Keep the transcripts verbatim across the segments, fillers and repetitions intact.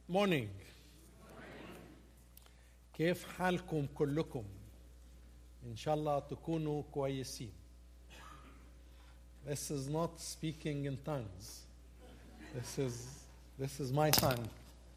morning. كيف حالكم كلكم؟ إن شاء الله تكونوا كويسين. This is not speaking in tongues. This is this is my tongue.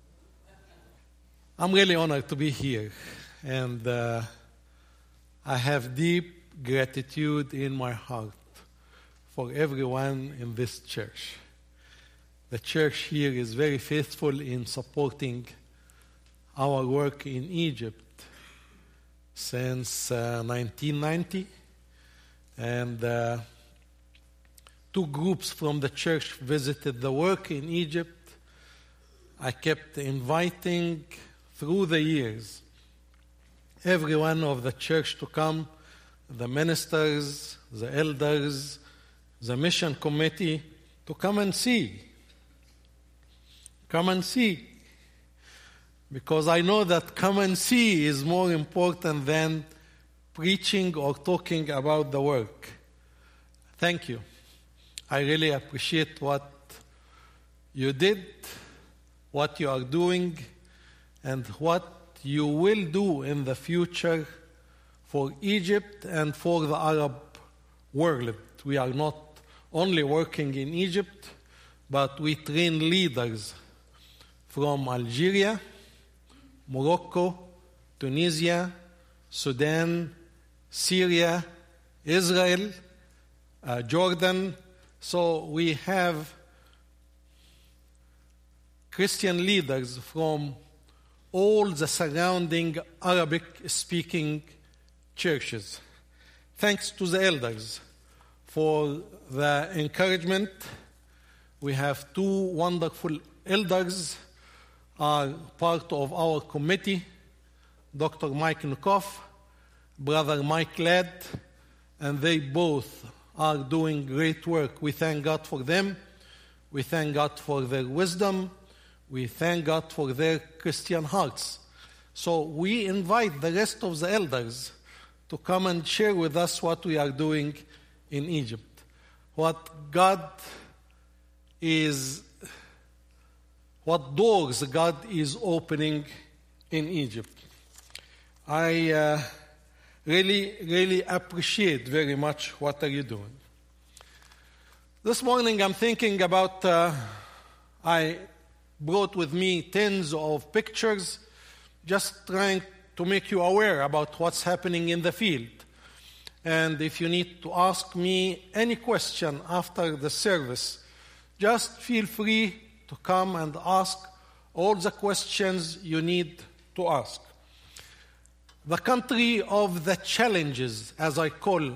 I'm really honored to be here, and uh, I have deep gratitude in my heart for everyone in this church. The church here is very faithful in supporting our work in Egypt since uh, nineteen ninety, and uh, two groups from the church visited the work in Egypt. I kept inviting through the years everyone of the church to come, the ministers, the elders, the mission committee, to come and see. Come and see. Because I know that come and see is more important than preaching or talking about the work. Thank you. I really appreciate what you did, what you are doing, and what you will do in the future for Egypt and for the Arab world. We are not only working in Egypt, but we train leaders from Algeria, Morocco, Tunisia, Sudan, Syria, Israel, uh, Jordan. So we have Christian leaders from all the surrounding Arabic-speaking churches. Thanks to the elders for the encouragement. We have two wonderful elders are part of our committee, Doctor Mike Nukoff, Brother Mike Ladd, and they both are doing great work. We thank God for them. We thank God for their wisdom. We thank God for their Christian hearts. So we invite the rest of the elders to come and share with us what we are doing in Egypt, what God is What doors God is opening in Egypt. I uh, really, really appreciate very much what are you doing. This morning I'm thinking about, uh, I brought with me tens of pictures, just trying to make you aware about what's happening in the field. And if you need to ask me any question after the service, just feel free to come and ask all the questions you need to ask. The country of the challenges, as I call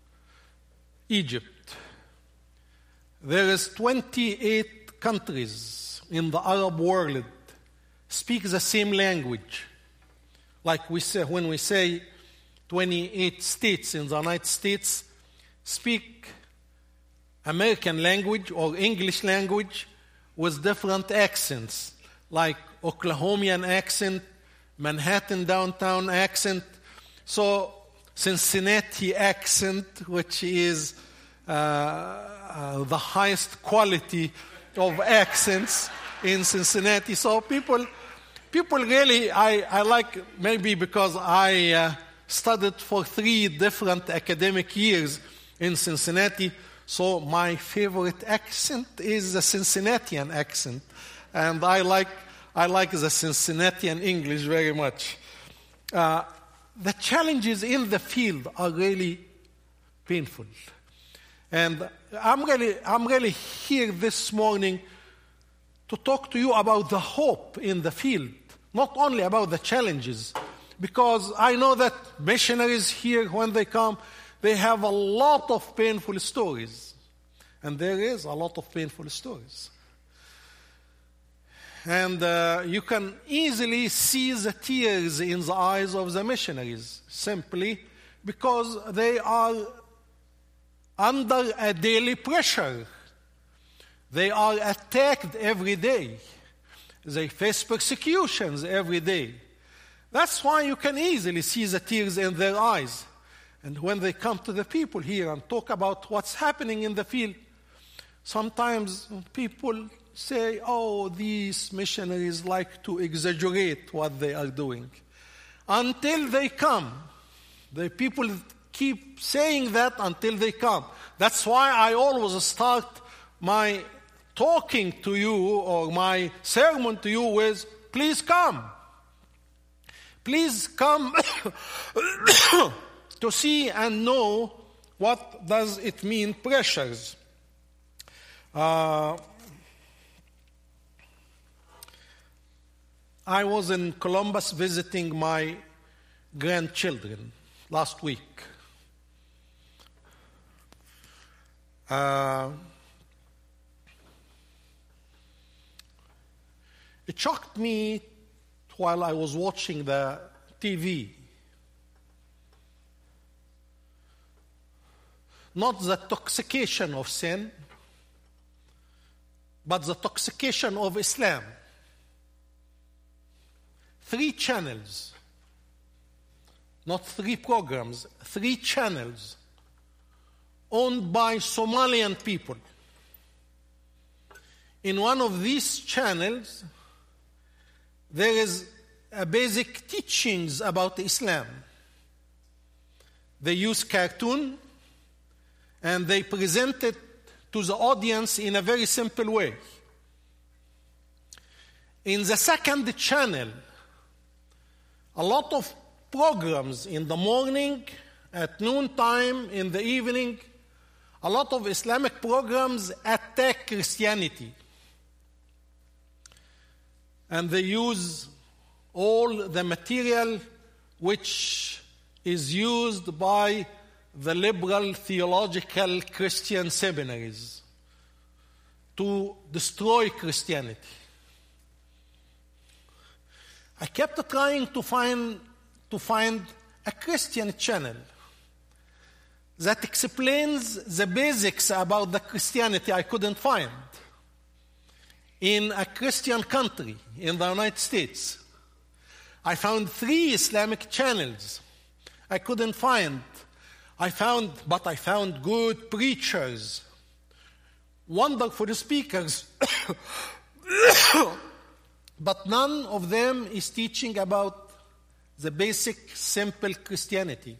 Egypt. There is twenty-eight countries in the Arab world speak the same language. Like we say, when we say twenty-eight states in the United States speak American language or English language with different accents, like Oklahomian accent, Manhattan downtown accent, so Cincinnati accent, which is uh, uh, the highest quality of accents in Cincinnati. So people, people really, I, I like, maybe because I uh, studied for three different academic years in Cincinnati, so my favorite accent is the Cincinnatian accent, and I like I like the Cincinnatian English very much. Uh, the challenges in the field are really painful, and I'm really I'm really here this morning to talk to you about the hope in the field, not only about the challenges, because I know that missionaries here, when they come, they have a lot of painful stories. And there is a lot of painful stories. And uh, you can easily see the tears in the eyes of the missionaries, simply because they are under a daily pressure. They are attacked every day. They face persecutions every day. That's why you can easily see the tears in their eyes. And when they come to the people here and talk about what's happening in the field, sometimes people say, oh, these missionaries like to exaggerate what they are doing. Until they come. The people keep saying that until they come. That's why I always start my talking to you or my sermon to you with, please come. Please come to see and know what does it mean, pressures. Uh, I was in Columbus visiting my grandchildren last week. Uh, it shocked me while I was watching the T V. Not the intoxication of sin, but the intoxication of Islam. Three channels, not three programs, three channels owned by Somalian people. In one of these channels, there is a basic teachings about Islam. They use cartoon and they present it to the audience in a very simple way. In the second channel, a lot of programs in the morning, at noontime, in the evening, a lot of Islamic programs attack Christianity. And they use all the material which is used by the liberal theological Christian seminaries to destroy Christianity. I kept trying to find, to find a Christian channel that explains the basics about the Christianity I couldn't find in a Christian country, in the United States. I found three Islamic channels. I couldn't find. I found, but I found good preachers, wonderful speakers, but none of them is teaching about the basic, simple Christianity.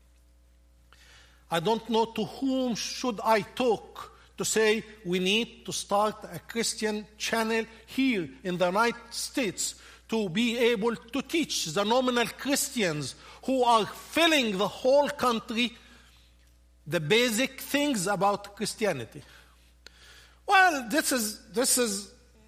I don't know to whom should I talk to say we need to start a Christian channel here in the United States to be able to teach the nominal Christians who are filling the whole country the basic things about Christianity. Well, this is this is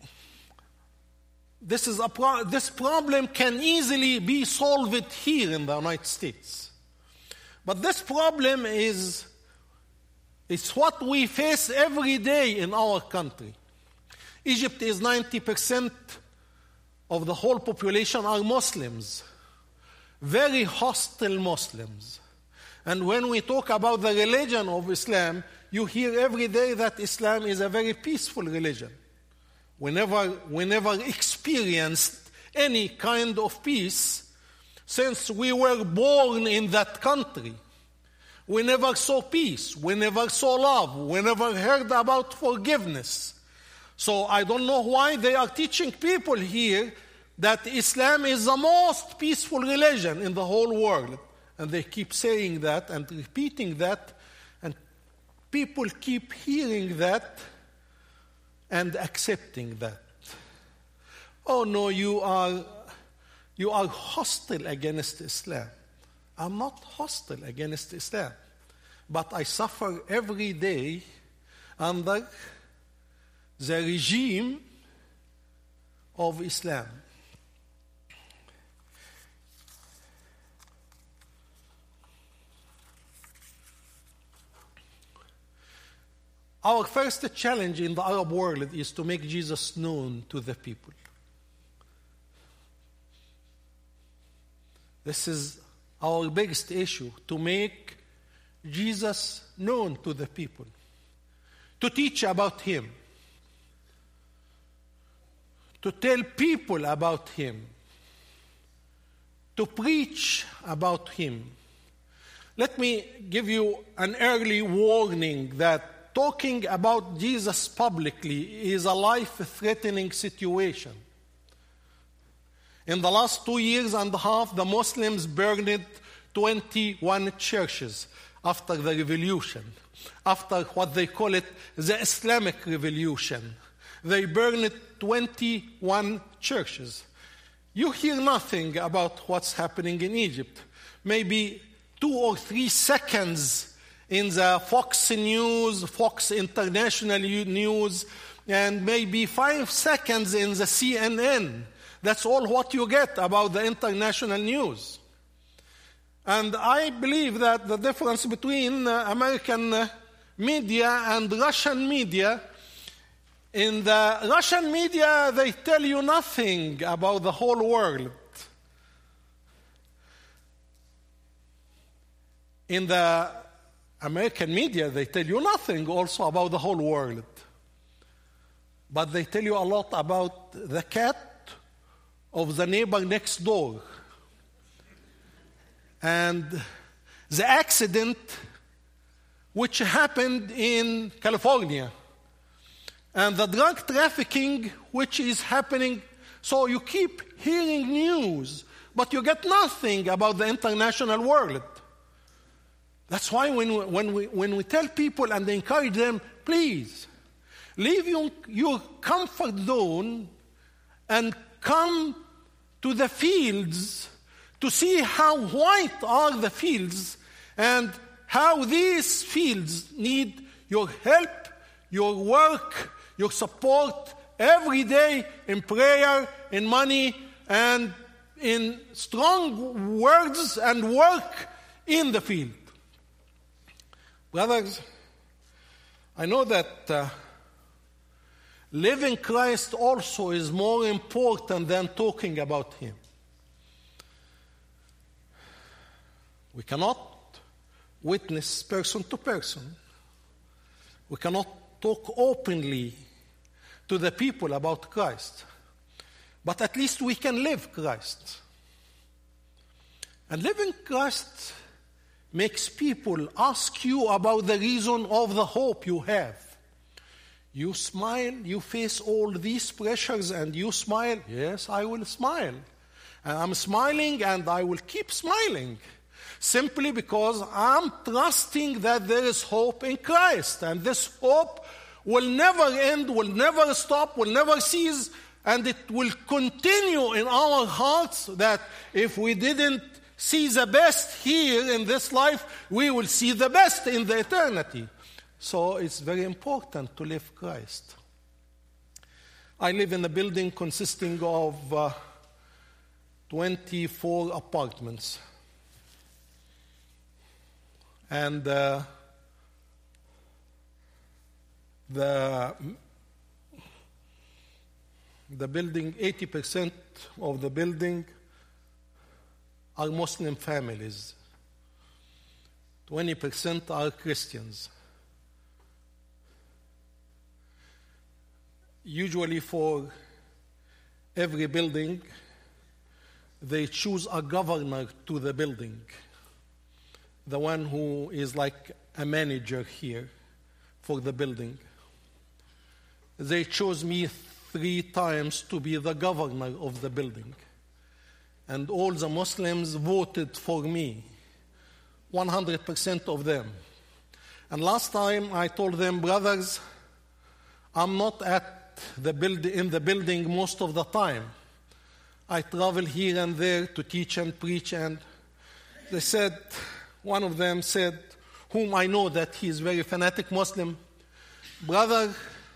this is a pro- this problem can easily be solved here in the United States. But this problem is it's what we face every day in our country. Egypt is ninety percent of the whole population are Muslims, very hostile Muslims. And when we talk about the religion of Islam, you hear every day that Islam is a very peaceful religion. We never, we never experienced any kind of peace since we were born in that country. We never saw peace. We never saw love. We never heard about forgiveness. So I don't know why they are teaching people here that Islam is the most peaceful religion in the whole world. And they keep saying that and repeating that, and people keep hearing that and accepting that. Oh no, you are you are hostile against Islam. I'm not hostile against Islam, but I suffer every day under the regime of Islam. Our first challenge in the Arab world is to make Jesus known to the people. This is our biggest issue, to make Jesus known to the people, to teach about Him, to tell people about Him, to preach about Him. Let me give you an early warning that talking about Jesus publicly is a life-threatening situation. In the last two years and a half, the Muslims burned twenty-one churches after the revolution, after what they call it the Islamic Revolution. They burned twenty-one churches. You hear nothing about what's happening in Egypt. Maybe two or three seconds in the Fox News, Fox International News, and maybe five seconds in the C N N. That's all what you get about the international news. And I believe that the difference between uh, American uh, media and Russian media, in the Russian media, they tell you nothing about the whole world. In the American media, they tell you nothing also about the whole world. But they tell you a lot about the cat of the neighbor next door. And the accident which happened in California. And the drug trafficking which is happening. So you keep hearing news, but you get nothing about the international world. That's why when we, when we, when we tell people and encourage them, please, leave your, your comfort zone and come to the fields to see how white are the fields and how these fields need your help, your work, your support every day in prayer, in money, and in strong words and work in the field. Brothers, I know that uh, living Christ also is more important than talking about Him. We cannot witness person to person. We cannot talk openly to the people about Christ. But at least we can live Christ. And living Christ makes people ask you about the reason of the hope you have. You smile, you face all these pressures, and you smile. Yes, I will smile. And I'm smiling, and I will keep smiling. Simply because I'm trusting that there is hope in Christ. And this hope will never end, will never stop, will never cease. And it will continue in our hearts that if we didn't see the best here in this life, we will see the best in the eternity. So it's very important to live Christ. I live in a building consisting of uh, twenty-four apartments. And uh, the, the building, eighty percent of the building are Muslim families. twenty percent are Christians. Usually for every building, they choose a governor to the building, the one who is like a manager here for the building. They chose me three times to be the governor of the building. And all the Muslims voted for me, one hundred percent of them. And last time I told them, brothers, I'm not at the build- in the building most of the time. I travel here and there to teach and preach. And they said, one of them said, whom I know that he is very fanatic Muslim, brother,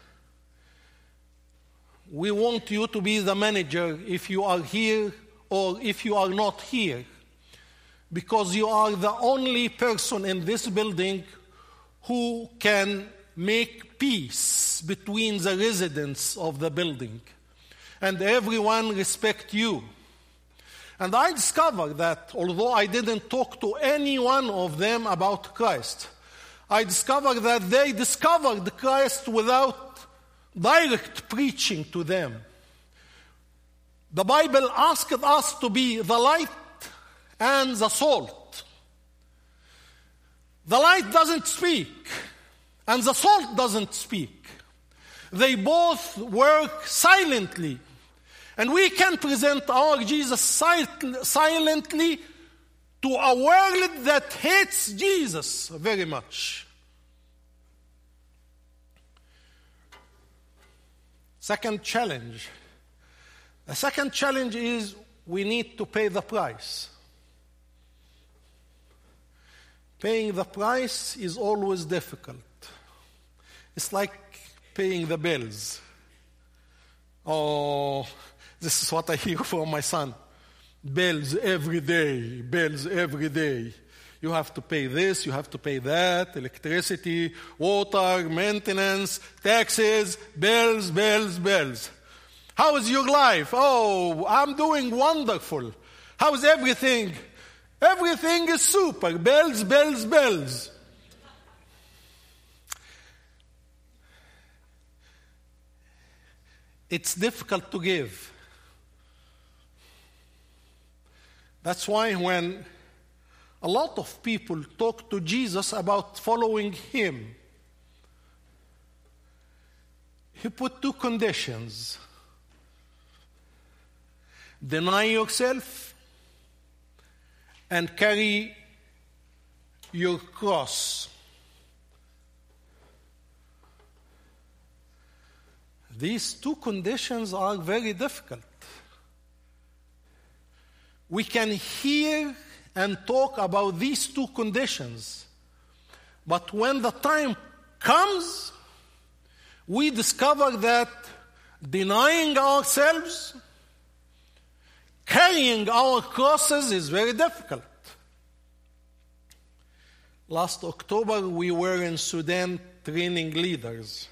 we want you to be the manager if you are here or if you are not here, because you are the only person in this building who can make peace between the residents of the building. And everyone respect you. And I discovered that although I didn't talk to any one of them about Christ, I discovered that they discovered Christ without direct preaching to them. The Bible asked us to be the light and the salt. The light doesn't speak, and the salt doesn't speak. They both work silently. And we can present our Jesus sil- silently to a world that hates Jesus very much. Second challenge. The second challenge is we need to pay the price. Paying the price is always difficult. It's like paying the bills. Oh, this is what I hear from my son. Bills every day, bills every day. You have to pay this, you have to pay that, electricity, water, maintenance, taxes, bills, bills, bills. How is your life? Oh, I'm doing wonderful. How is everything? Everything is super. Bills, bills, bills. It's difficult to give. That's why when a lot of people talk to Jesus about following him, he put two conditions. Deny yourself and carry your cross. These two conditions are very difficult. We can hear and talk about these two conditions, but when the time comes, we discover that denying ourselves, carrying our crosses is very difficult. Last October, we were in Sudan training leaders.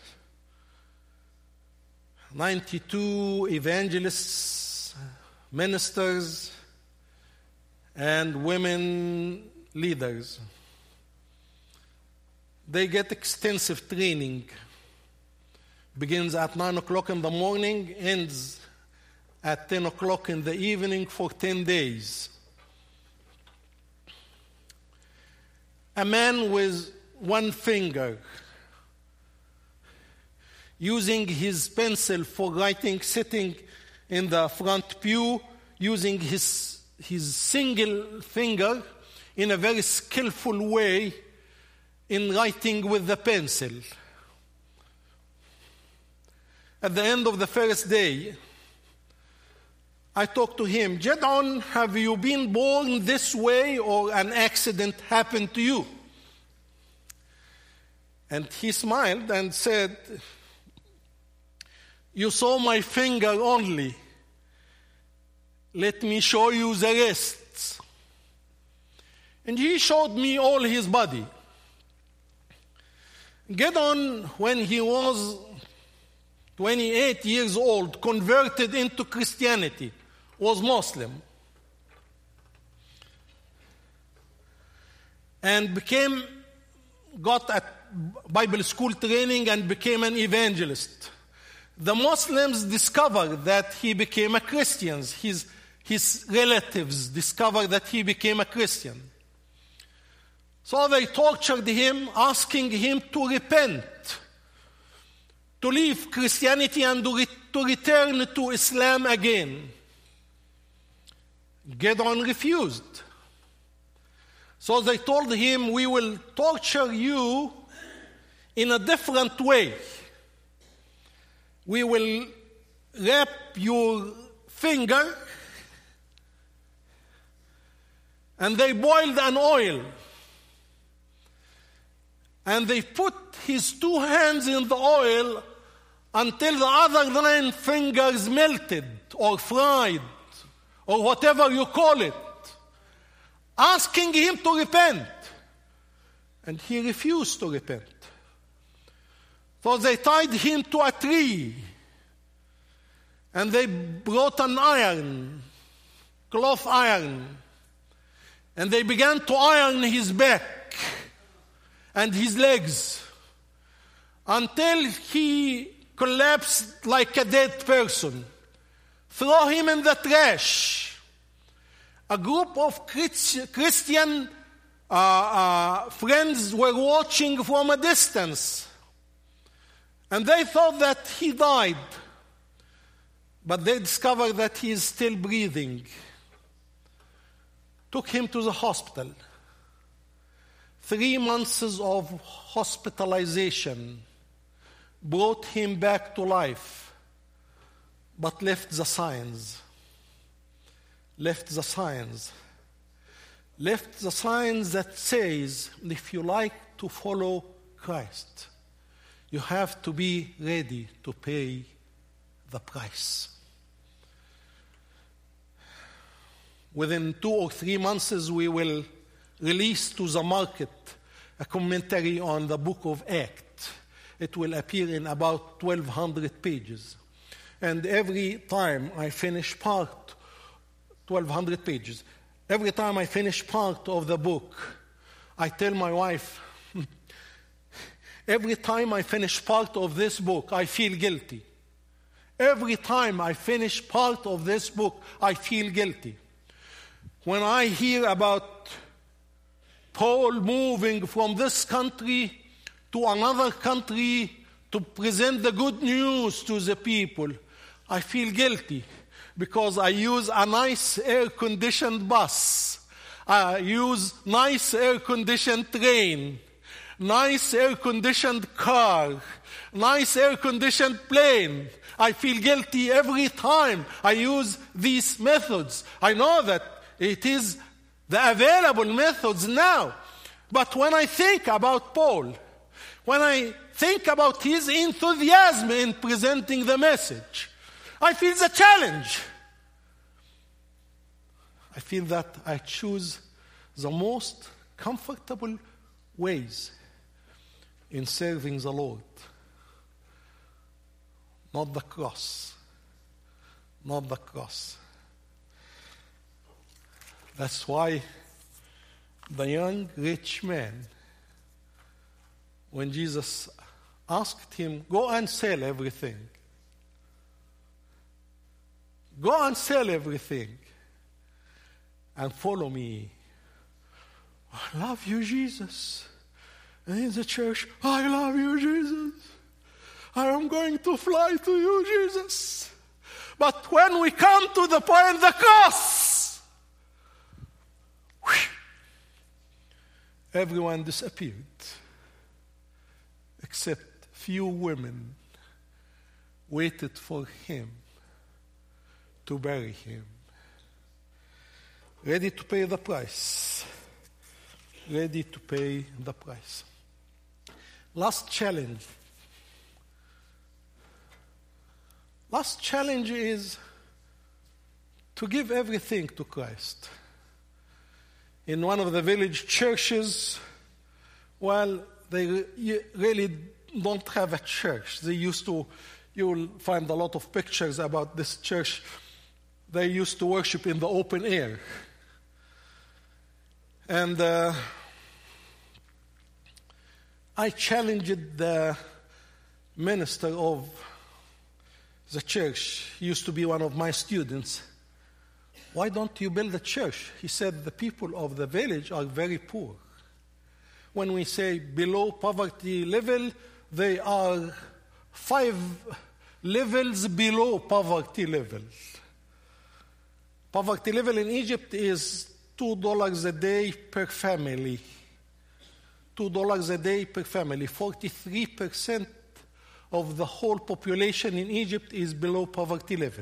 ninety-two evangelists, ministers, and women leaders. They get extensive training. Begins at nine o'clock in the morning, ends at ten o'clock in the evening for ten days. A man with one finger, using his pencil for writing, sitting in the front pew, using his, his single finger in a very skillful way in writing with the pencil. At the end of the first day, I talked to him, Jedon, have you been born this way or an accident happened to you? And he smiled and said, you saw my finger only. Let me show you the rest. And he showed me all his body. Gideon, when he was twenty-eight years old, converted into Christianity, was Muslim, and became, got a Bible school training and became an evangelist. The Muslims discovered that he became a Christian. His, his relatives discovered that he became a Christian. So they tortured him, asking him to repent, to leave Christianity and to, re- to return to Islam again. Gideon refused. So they told him, we will torture you in a different way. We will wrap your finger, and they boiled an oil, and they put his two hands in the oil until the other nine fingers melted or fried or whatever you call it, asking him to repent. And he refused to repent. So they tied him to a tree, and they brought an iron, cloth iron, and they began to iron his back and his legs until he collapsed like a dead person. Throw him in the trash. A group of Christian uh, uh, friends were watching from a distance. And they thought that he died. But they discovered that he is still breathing. Took him to the hospital. Three months of hospitalization brought him back to life, but left the signs. Left the signs. Left the signs that says, if you like to follow Christ, you have to be ready to pay the price. Within two or three months, we will release to the market a commentary on the book of Acts. It will appear in about twelve hundred pages. And every time I finish part, twelve hundred pages, every time I finish part of the book, I tell my wife, every time I finish part of this book, I feel guilty. Every time I finish part of this book, I feel guilty. When I hear about Paul moving from this country to another country to present the good news to the people, I feel guilty because I use a nice air-conditioned bus. I use nice air-conditioned train, nice air-conditioned car, nice air-conditioned plane. I feel guilty every time I use these methods. I know that it is the available methods now. But when I think about Paul, when I think about his enthusiasm in presenting the message, I feel the challenge. I feel that I choose the most comfortable ways in serving the Lord. Not the cross. Not the cross. That's why the young rich man, when Jesus asked him, go and sell everything. Go and sell everything and follow me. I love you, Jesus. And in the church, I love you, Jesus. I am going to fly to you, Jesus. But when we come to the point, the cross, whew, everyone disappeared, except few women waited for him to bury him. Ready to pay the price. Ready to pay the price. Last challenge. Last challenge is to give everything to Christ. In one of the village churches, well, they really don't have a church. They used to, you will find a lot of pictures about this church. They used to worship in the open air. And uh, I challenged the minister of the church. He used to be one of my students. Why don't you build a church? He said, the people of the village are very poor. When we say below poverty level, they are five levels below poverty level. Poverty level in Egypt is two dollars a day per family. Two dollars a day per family. Forty-three percent of the whole population in Egypt is below poverty level.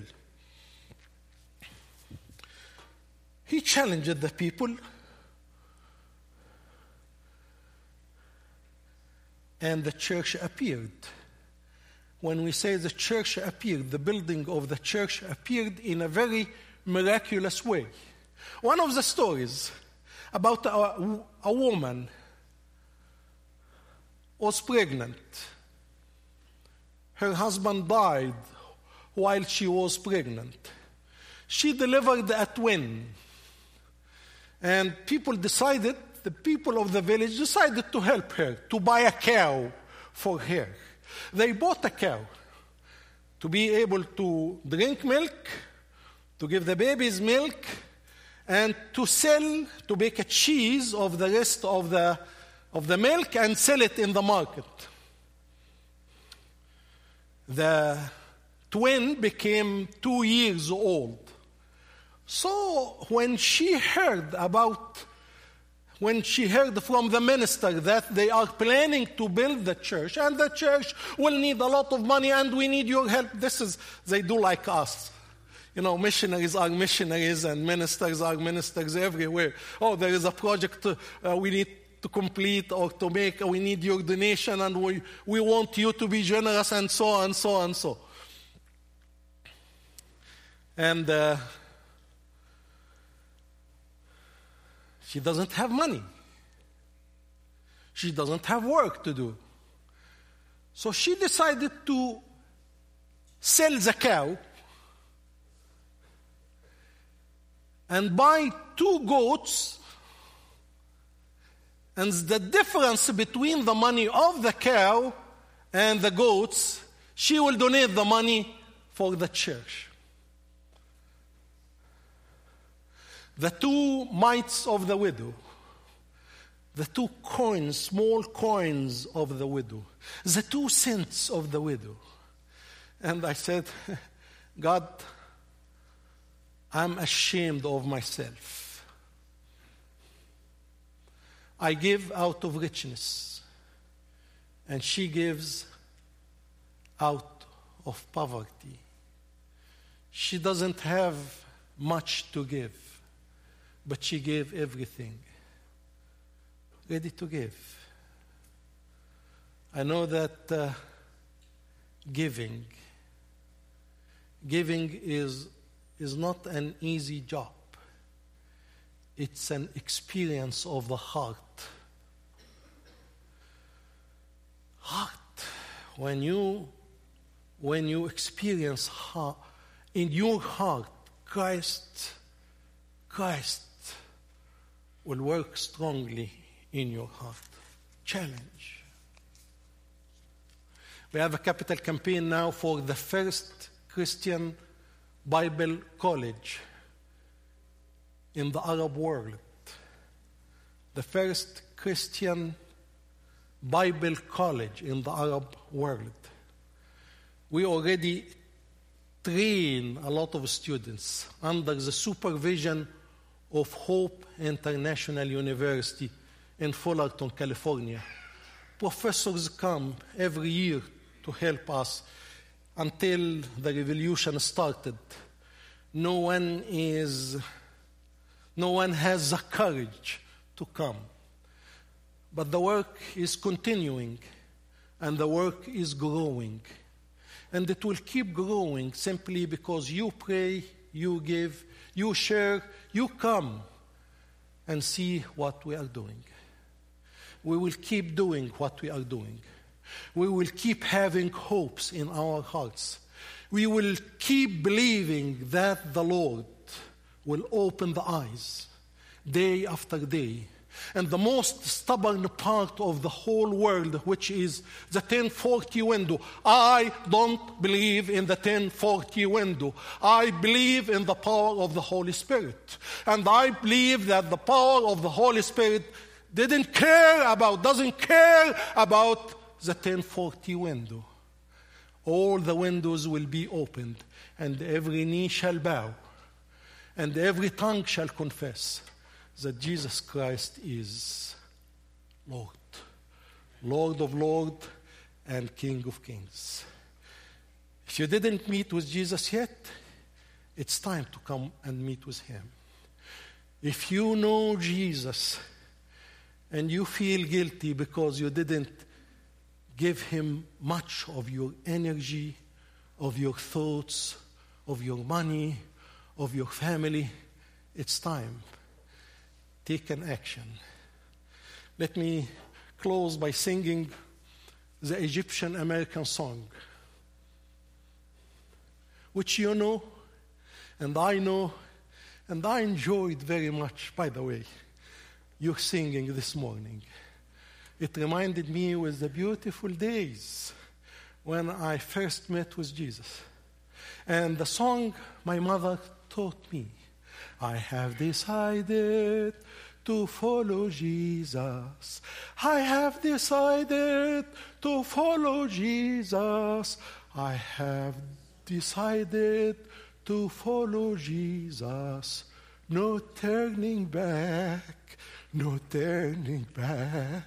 He challenged the people, and the church appeared. When we say the church appeared, the building of the church appeared in a very miraculous way. One of the stories about a, a woman was pregnant. Her husband died while she was pregnant. She delivered a twin. And people decided, the people of the village decided to help her, to buy a cow for her. They bought a cow to be able to drink milk, to give the babies milk, and to sell, to make a cheese of the rest of the, of the milk and sell it in the market. the twin became two years old. So when she heard about, when she heard from the minister that they are planning to build the church, and the church will need a lot of money and we need your help, this is, they do like us. You know, missionaries are missionaries and ministers are ministers everywhere. Oh, there is a project uh, we need to complete or to make, we need your donation and we, we want you to be generous and so and so and so. And uh, she doesn't have money. She doesn't have work to do. So she decided to sell the cow and buy two goats, and the difference between the money of the cow and the goats, she will donate the money for the church. The two mites of the widow, the two coins, small coins of the widow, the two cents of the widow. And I said, God, I'm ashamed of myself. I give out of richness, and she gives out of poverty. She doesn't have much to give, but she gave everything, ready to give. I know that uh, giving, giving is, is not an easy job. It's an experience of the heart. Heart. When you, when you experience heart, in your heart, Christ, Christ will work strongly in your heart. Challenge. We have a capital campaign now for the first Christian Bible college in the Arab world. The first Christian Bible college in the Arab world. We already train a lot of students under the supervision of Hope International University in Fullerton, California. Professors come every year to help us. Until the revolution started, no one is, no one has the courage to come. But the work is continuing, and the work is growing. And it will keep growing simply because you pray, you give, you share, you come and see what we are doing. We will keep doing what we are doing. We will keep having hopes in our hearts. We will keep believing that the Lord will open the eyes day after day. And the most stubborn part of the whole world, which is the ten forty window. I don't believe in the ten forty window. I believe in the power of the Holy Spirit. And I believe that the power of the Holy Spirit didn't care about, doesn't care about the ten forty window. All the windows will be opened, and every knee shall bow, and every tongue shall confess that Jesus Christ is Lord, Lord of lords and King of kings. If you didn't meet with Jesus yet, it's time to come and meet with him. If you know Jesus and you feel guilty because you didn't give him much of your energy, of your thoughts, of your money, of your family, it's time. Take an action. Let me close by singing the Egyptian American song, which you know, and I know, and I enjoyed very much, by the way, your singing this morning. It reminded me of the beautiful days when I first met with Jesus. And the song my mother taught me, I have decided to follow Jesus. I have decided to follow Jesus. I have decided to follow Jesus. No turning back, no turning back.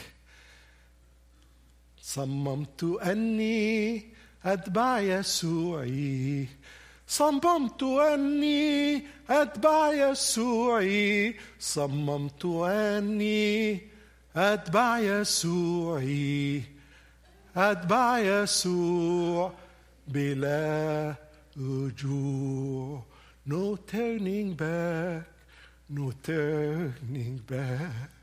صممت أني أتبع يسوعي. صممت أني أتبع يسوعي. صممت أني أتبع يسوعي. أتبع يسوع بلا رجوع. No turning back, no turning back.